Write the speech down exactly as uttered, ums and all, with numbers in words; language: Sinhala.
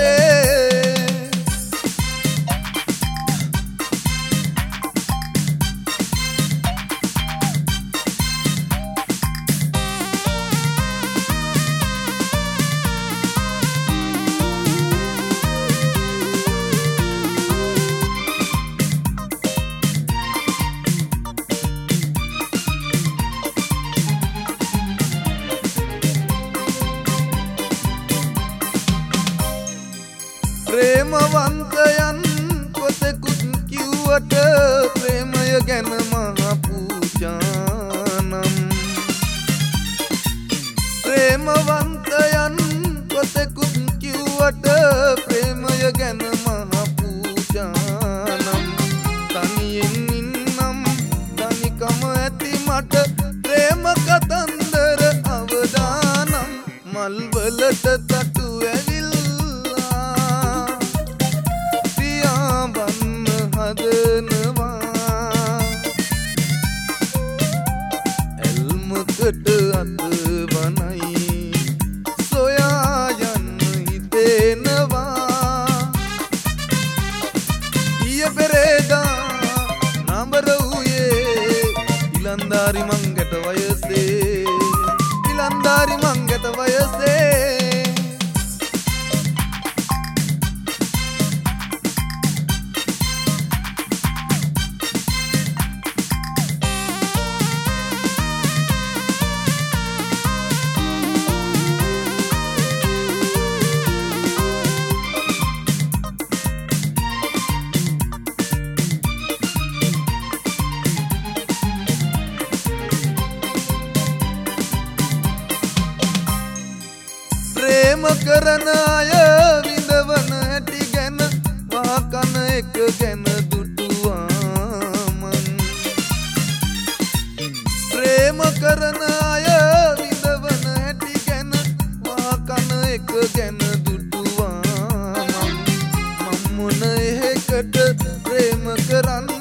ප්‍රේමවන්තයන් කොතෙකුත් කිව්වට ප්‍රේමය ගැන මහ පූජානම් ප්‍රේමවන්තයන් කොතෙකුත් කිව්වට ප්‍රේමය ගැන මහ පූජානම් තනියෙන් ඉන්නම් තනිකම ඇති මට ප්‍රේම කතන්දර අවදානම් මල්වලට තටු ඇල්මකට අතවනයි සොයා යන්න හිතෙනවා ඊය පෙරේදා නඹර වූයේ ඉලන්දාරි මංගට වයසේ ඉලන්දාරි මංගට වයසේ ප්‍රේම කරන අය විඳවන හැටි ගැන වාකන එක ගැන දුටුවාමන් ප්‍රේම කරන අය විඳවන හැටි ගැන වාකන එක ගැන දුටුවාමන් මම මොන එහෙකට ප්‍රේම කරන්න